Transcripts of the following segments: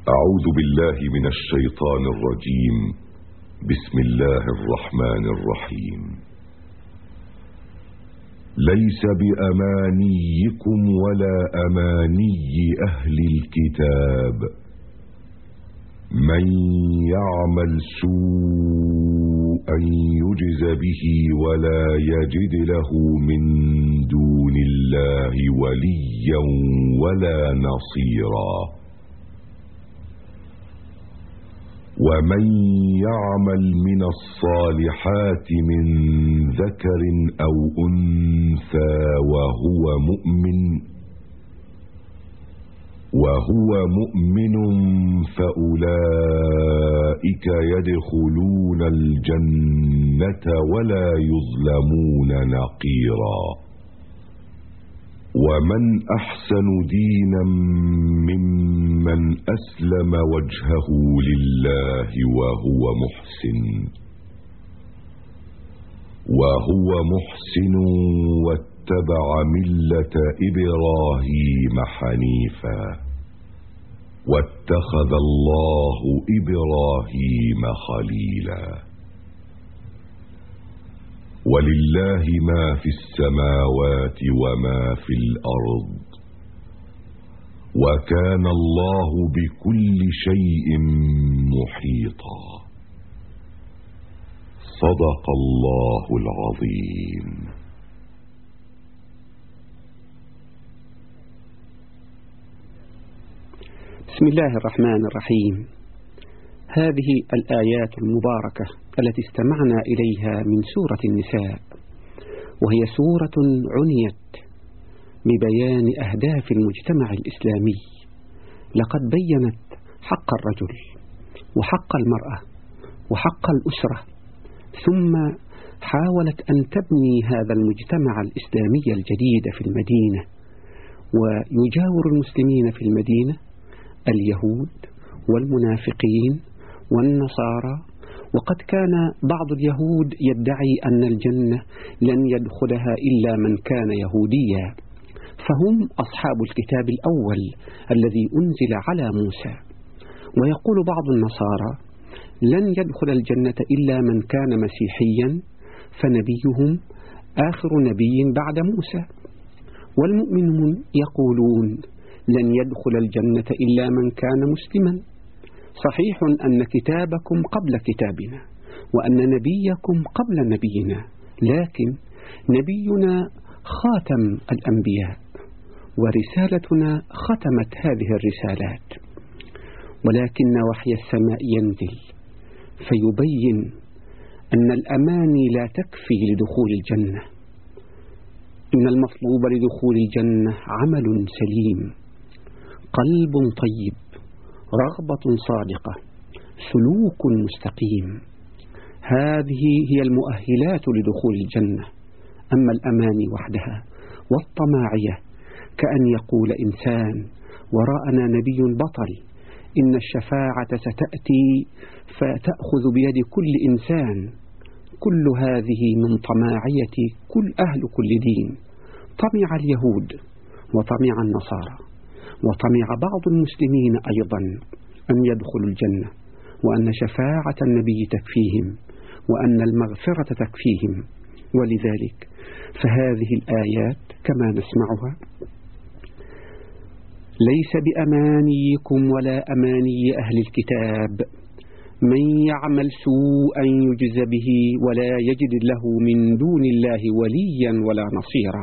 أعوذ بالله من الشيطان الرجيم. بسم الله الرحمن الرحيم. ليس بأمانيكم ولا أماني أهل الكتاب، من يعمل سوءا يجز به ولا يجد له من دون الله وليا ولا نصيرا. ومن يعمل من الصالحات من ذكر أو أنثى وهو مؤمن فأولئك يدخلون الجنة ولا يظلمون نقيرا. ومن أحسن دينا ممن أسلم وجهه لله وهو محسن واتبع ملة إبراهيم حنيفا واتخذ الله إبراهيم خليلا. ولله ما في السماوات وما في الأرض وكان الله بكل شيء محيطا. صدق الله العظيم. بسم الله الرحمن الرحيم. هذه الآيات المباركة التي استمعنا إليها من سورة النساء، وهي سورة عنيت ببيان أهداف المجتمع الإسلامي، لقد بيّنت حق الرجل وحق المرأة وحق الأسرة، ثم حاولت أن تبني هذا المجتمع الإسلامي الجديد في المدينة. ويجاور المسلمين في المدينة اليهود والمنافقين والنصارى، وقد كان بعض اليهود يدعي أن الجنة لن يدخلها إلا من كان يهوديا، فهم أصحاب الكتاب الأول الذي أنزل على موسى. ويقول بعض النصارى لن يدخل الجنة إلا من كان مسيحيا فنبيهم آخر نبي بعد موسى. والمؤمنون يقولون لن يدخل الجنة إلا من كان مسلما. صحيح أن كتابكم قبل كتابنا وأن نبيكم قبل نبينا، لكن نبينا خاتم الأنبياء ورسالتنا ختمت هذه الرسالات. ولكن وحي السماء ينزل فيبين أن الأماني لا تكفي لدخول الجنة، إن المطلوب لدخول الجنة عمل سليم، قلب طيب، رغبة صادقة، سلوك مستقيم. هذه هي المؤهلات لدخول الجنة. أما الأماني وحدها والطماعية كأن يقول إنسان وراءنا نبي بطل، إن الشفاعة ستأتي فتأخذ بيد كل إنسان، كل هذه من طماعية أهل كل دين. طمع اليهود وطمع النصارى وطمع بعض المسلمين أيضا أن يدخلوا الجنة، وأن شفاعة النبي تكفيهم، وأن المغفرة تكفيهم. ولذلك فهذه الآيات كما نسمعها: ليس بأمانيكم ولا أماني أهل الكتاب، من يعمل سوءا يجز به ولا يجد له من دون الله وليا ولا نصيرا.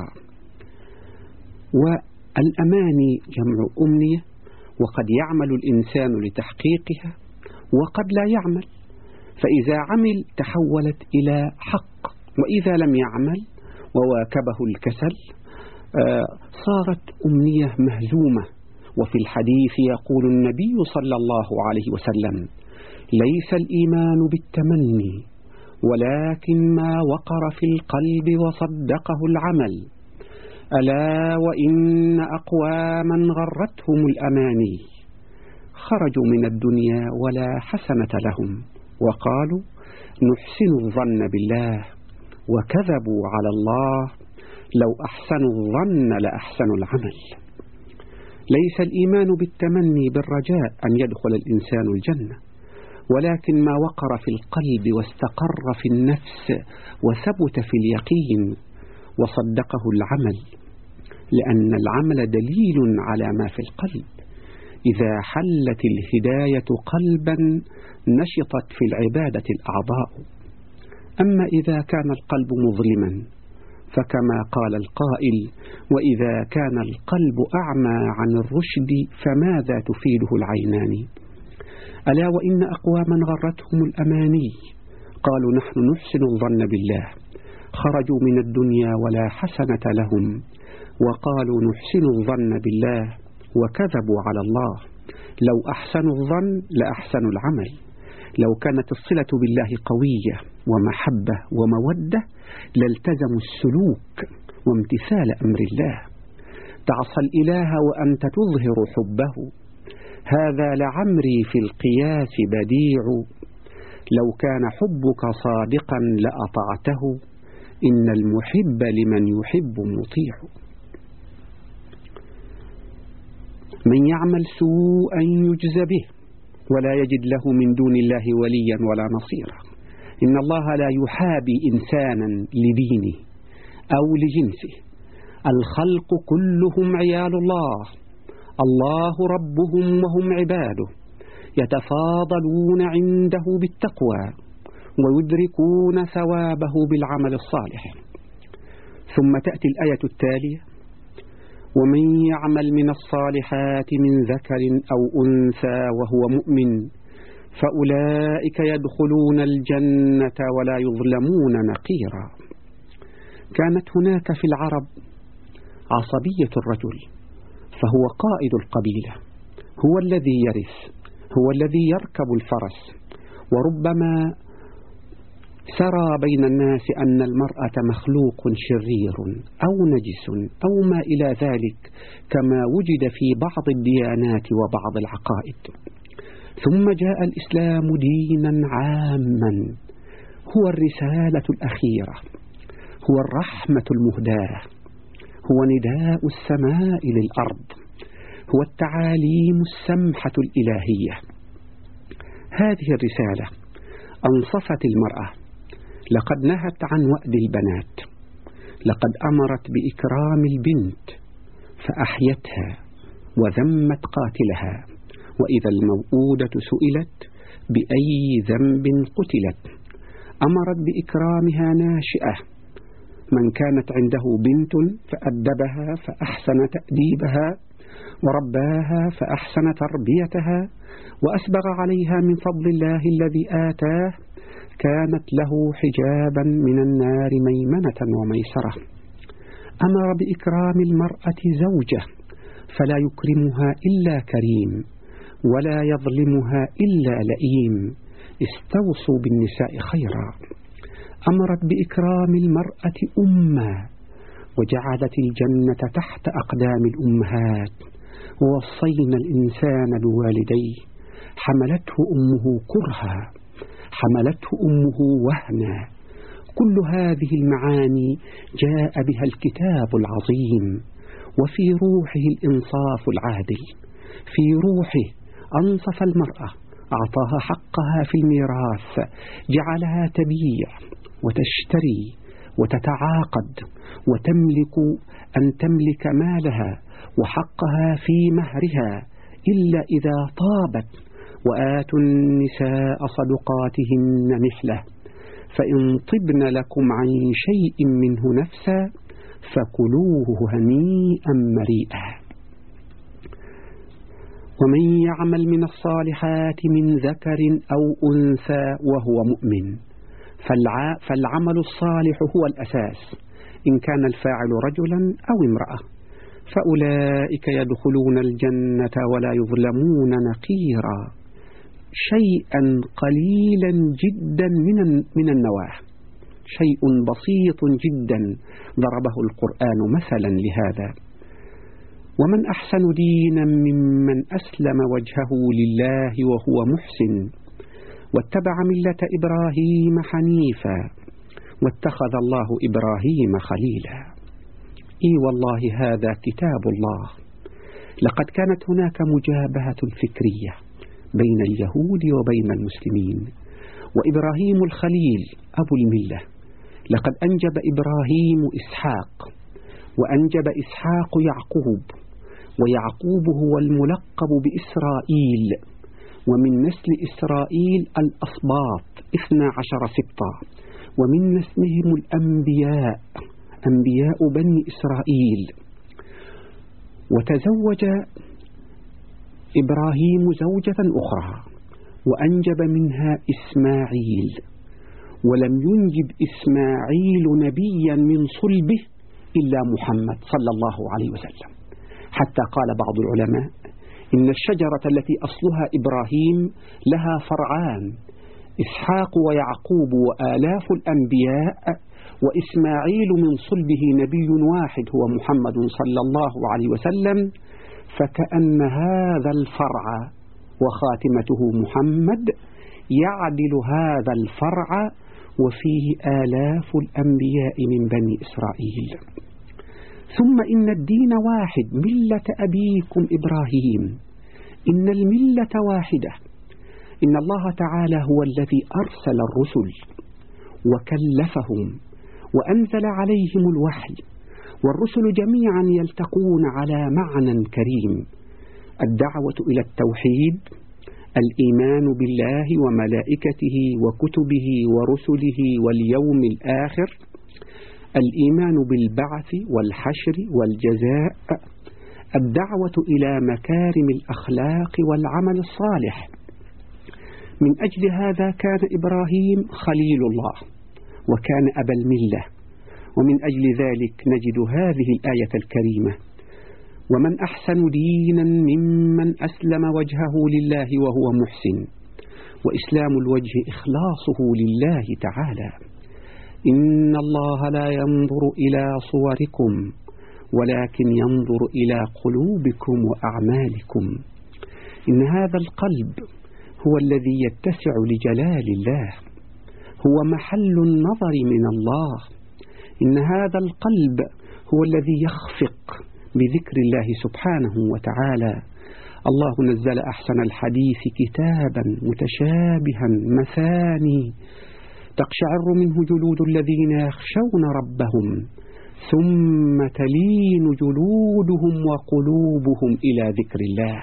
والأماني جمع أمنية، وقد يعمل الإنسان لتحقيقها وقد لا يعمل، فإذا عمل تحولت إلى حق، وإذا لم يعمل وواكبه الكسل صارت أمنية مهزومة. وفي الحديث يقول النبي صلى الله عليه وسلم: ليس الإيمان بالتمني ولكن ما وقر في القلب وصدقه العمل، ألا وإن أقواما غرتهم الأماني خرجوا من الدنيا ولا حسنة لهم وقالوا نحسن الظن بالله وكذبوا على الله، لو أحسنوا الظن لأحسنوا العمل. ليس الإيمان بالتمني بالرجاء أن يدخل الإنسان الجنة، ولكن ما وقر في القلب واستقر في النفس وثبت في اليقين وصدقه العمل، لأن العمل دليل على ما في القلب. إذا حلت الهداية قلبا نشطت في العبادة الأعضاء. أما إذا كان القلب مظلما فكما قال القائل: وإذا كان القلب أعمى عن الرشد فماذا تفيده العينان؟ ألا وإن أقواما غرتهم الأماني قالوا نحن نحسن الظن بالله، خرجوا من الدنيا ولا حسنة لهم، وقالوا نحسن الظن بالله وكذبوا على الله. لو أحسنوا الظن لأحسنوا العمل. لو كانت الصلة بالله قوية ومحبة ومودة لالتزموا السلوك وامتثال أمر الله. تعصى الإله وأنت تظهر حبه، هذا لعمري في القياس بديع. لو كان حبك صادقا لأطعته، إن المحب لمن يحب مطيع. من يعمل سوءا يجز به ولا يجد له من دون الله وليا ولا نصيرا. إن الله لا يحابي إنسانا لدينه أو لجنسه. الخلق كلهم عيال الله، الله ربهم وهم عباده، يتفاضلون عنده بالتقوى ويدركون ثوابه بالعمل الصالح. ثم تأتي الآية التالية: ومن يعمل من الصالحات من ذكر أو أنثى وهو مؤمن فأولئك يدخلون الجنة ولا يظلمون نقيرا. كانت هناك في العرب عصبية الرجل، فهو قائد القبيلة، هو الذي يرث، هو الذي يركب الفرس، وربما سرى بين الناس أن المرأة مخلوق شرير أو نجس أو ما إلى ذلك، كما وجد في بعض الديانات وبعض العقائد. ثم جاء الإسلام دينا عاما، هو الرسالة الأخيرة، هو الرحمة المهداة، هو نداء السماء للأرض، هو التعاليم السمحة الإلهية. هذه الرسالة أنصفت المرأة، لقد نهت عن وأد البنات، لقد أمرت بإكرام البنت فأحيتها وذمت قاتلها. وإذا الموءودة سئلت بأي ذنب قتلت، أمرت بإكرامها ناشئة. من كانت عنده بنت فأدبها فأحسن تأديبها ورباها فأحسن تربيتها وأسبغ عليها من فضل الله الذي آتاه، كانت له حجابا من النار ميمنة وميسرة. أمر بإكرام المرأة زوجة، فلا يكرمها إلا كريم ولا يظلمها إلا لئيم. استوصوا بالنساء خيرا. أمرت بإكرام المرأة أمة، وجعلت الجنة تحت أقدام الأمهات. ووصينا الإنسان بوالديه، حملته أمه كرها، حملته أمه وهنا. كل هذه المعاني جاء بها الكتاب العظيم، وفي روحه الإنصاف العادل. في روحه أنصف المرأة، أعطاها حقها في الميراث، جعلها تبيع وتشتري وتتعاقد وتملك أن تملك مالها وحقها في مهرها إلا إذا طابت. وآتوا النساء صدقاتهن نحلة، فإن طبن لكم عن شيء منه نفسا فكلوه هنيئا مريئا. ومن يعمل من الصالحات من ذكر أو أنثى وهو مؤمن، فالعمل الصالح هو الأساس، إن كان الفاعل رجلا أو امرأة، فأولئك يدخلون الجنة ولا يظلمون نقيرا. شيئا قليلا جدا من النواه، شيء بسيط جدا ضربه القرآن مثلا لهذا. ومن أحسن دينا ممن أسلم وجهه لله وهو محسن واتبع ملة إبراهيم حنيفا واتخذ الله إبراهيم خليلا. إي والله هذا كتاب الله، لقد كانت هناك مجابهة فكرية بين اليهود وبين المسلمين، وإبراهيم الخليل أبو الملة لقد أنجب إبراهيم إسحاق، وأنجب إسحاق يعقوب، ويعقوب هو الملقب بإسرائيل، ومن نسل إسرائيل الأصباط 12 سبطا، ومن نسلهم الأنبياء أنبياء بني إسرائيل. وتزوج إبراهيم زوجة أخرى وأنجب منها إسماعيل، ولم ينجب إسماعيل نبيا من صلبه إلا محمد صلى الله عليه وسلم، حتى قال بعض العلماء إن الشجرة التي أصلها إبراهيم لها فرعان، إسحاق ويعقوب وآلاف الأنبياء، وإسماعيل من صلبه نبي واحد هو محمد صلى الله عليه وسلم، فكأن هذا الفرع وخاتمته محمد يعدل هذا الفرع، وفيه آلاف الأنبياء من بني إسرائيل. ثم إن الدين واحد، ملة أبيكم إبراهيم، إن الملة واحدة. إن الله تعالى هو الذي أرسل الرسل وكلفهم وأنزل عليهم الوحي، والرسل جميعا يلتقون على معنى كريم: الدعوة إلى التوحيد، الإيمان بالله وملائكته وكتبه ورسله واليوم الآخر، الإيمان بالبعث والحشر والجزاء، الدعوة إلى مكارم الأخلاق والعمل الصالح. من أجل هذا كان إبراهيم خليل الله وكان أبا الملة، ومن أجل ذلك نجد هذه الآية الكريمة: ومن أحسن دينا ممن أسلم وجهه لله وهو محسن، وإسلام الوجه إخلاصه لله تعالى. إن الله لا ينظر إلى صوركم ولكن ينظر إلى قلوبكم وأعمالكم. إن هذا القلب هو الذي يتسع لجلال الله، هو محل النظر من الله. إن هذا القلب هو الذي يخفق بذكر الله سبحانه وتعالى. الله نزل أحسن الحديث كتابا متشابها مثاني تقشعر منه جلود الذين يخشون ربهم ثم تلين جلودهم وقلوبهم إلى ذكر الله.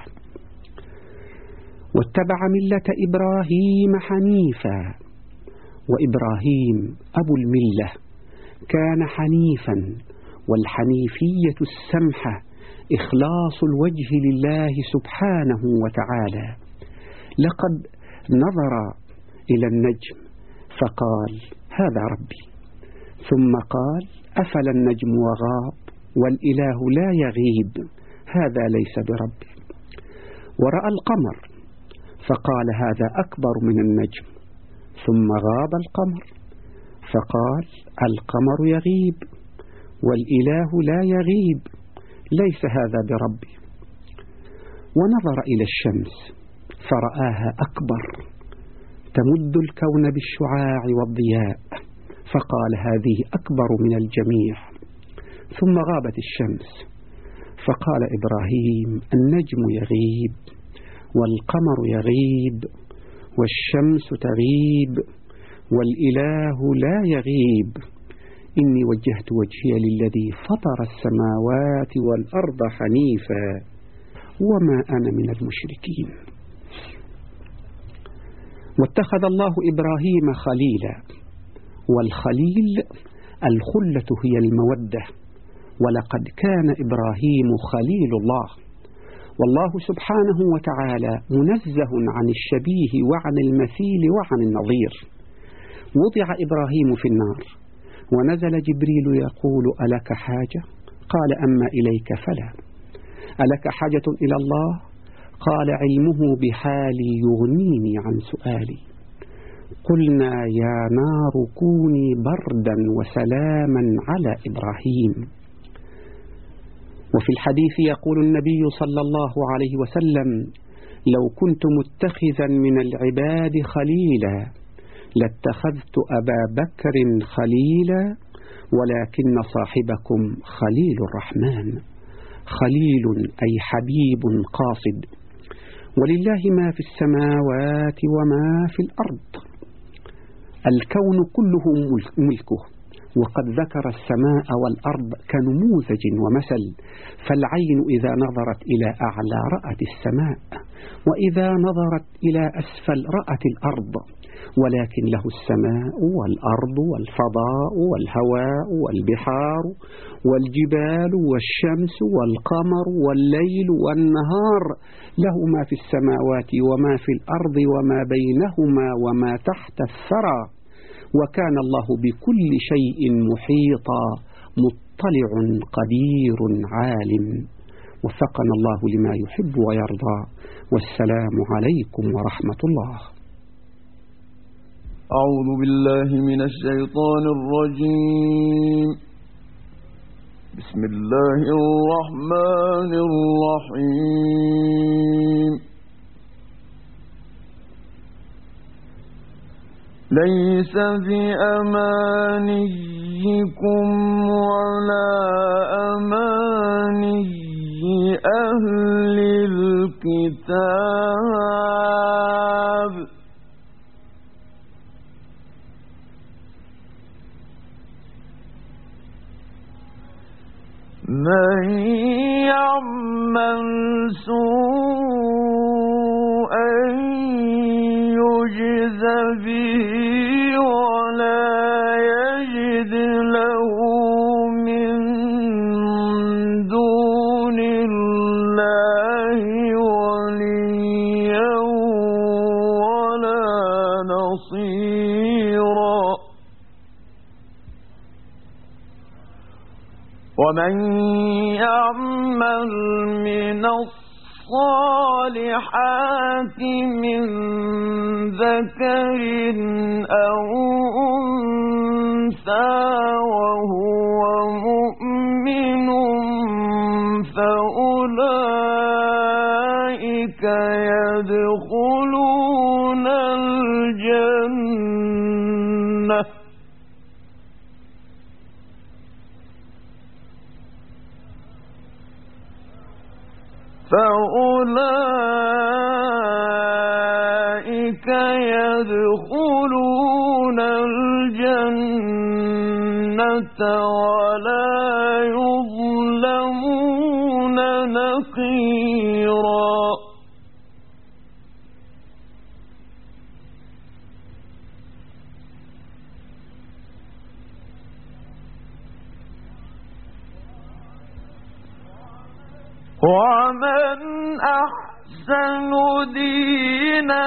واتبع ملة إبراهيم حنيفا، وإبراهيم أبو الملة كان حنيفا، والحنيفية السمحة إخلاص الوجه لله سبحانه وتعالى. لقد نظر إلى النجم فقال: هذا ربي، ثم قال: أفل النجم وغاب والإله لا يغيب، هذا ليس بربي. ورأى القمر فقال: هذا أكبر من النجم، ثم غاب القمر فقال: القمر يغيب والإله لا يغيب، ليس هذا بربي. ونظر إلى الشمس فرآها أكبر تمد الكون بالشعاع والضياء، فقال: هذه أكبر من الجميع. ثم غابت الشمس فقال إبراهيم: النجم يغيب والقمر يغيب والشمس تغيب والإله لا يغيب، إني وجهت وجهي للذي فطر السماوات والأرض حنيفا وما أنا من المشركين. واتخذ الله إبراهيم خليلا، والخليل الخلة هي المودة، ولقد كان إبراهيم خليل الله. والله سبحانه وتعالى منزه عن الشبيه وعن المثيل وعن النظير. وضع إبراهيم في النار ونزل جبريل يقول: ألك حاجة؟ قال: أما إليك فلا. ألك حاجة إلى الله؟ قال: علمه بحالي يغنيني عن سؤالي. قلنا: يا نار كوني بردا وسلاما على إبراهيم. وفي الحديث يقول النبي صلى الله عليه وسلم: لو كنت متخذا من العباد خليلا لاتخذت أبا بكر خليلا، ولكن صاحبكم خليل الرحمن. خليل أي حبيب قاصد. ولله ما في السماوات وما في الأرض، الكون كله ملكه. وقد ذكر السماء والأرض كنموذج ومثل، فالعين إذا نظرت إلى أعلى رأت السماء، وإذا نظرت إلى أسفل رأت الأرض، ولكن له السماء والأرض والفضاء والهواء والبحار والجبال والشمس والقمر والليل والنهار، له ما في السماوات وما في الأرض وما بينهما وما تحت الثرى، وكان الله بكل شيء محيطا، مطلع قدير عالم. وفقنا الله لما يحب ويرضى، والسلام عليكم ورحمة الله. أعوذ بالله من الشيطان الرجيم. بسم الله الرحمن الرحيم. ليس بأمانيكم ولا أماني أهل الكتاب، من يعمل سوءا يجز به ولا يجد له من دون الله وليا ولا نصيرا. ومن يعمل من الصالحات من ذكر أو أنثى وهو مؤمن فأولئك يدخلون الجنة ولا يظلمون نقيرا. ومن أحسن دينا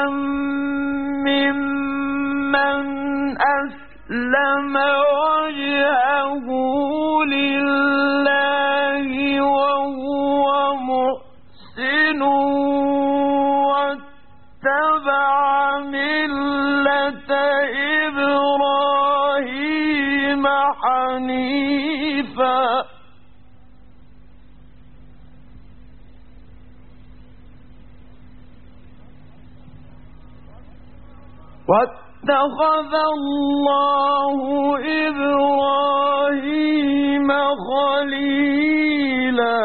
ممن أسلم وجهه لله وهو محسن واتبع ملة إبراهيم حنيفا واتخذ الله إبراهيم خليلا.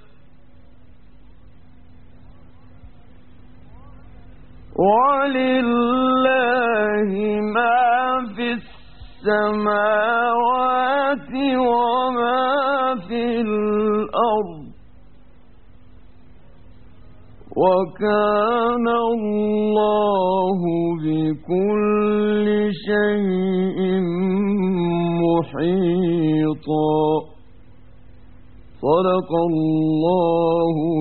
ولله ما في السماوات وما في الأرض وكان الله بكل شيء محيطا. صدق الله